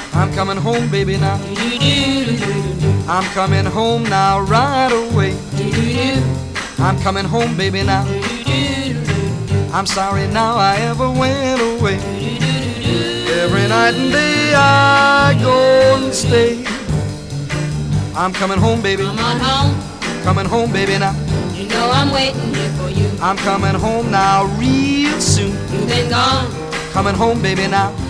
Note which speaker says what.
Speaker 1: I'm coming home, baby, now. I'm coming home now right away. I'm coming home, baby, now. I'm sorry now I ever went away. Every night and day I go and stay. I'm coming home, baby.
Speaker 2: Come on home.
Speaker 1: Coming home, baby, now.
Speaker 2: You know I'm waiting here for you.
Speaker 1: I'm coming home now real soon.
Speaker 2: You've been gone.
Speaker 1: Coming home, baby, now.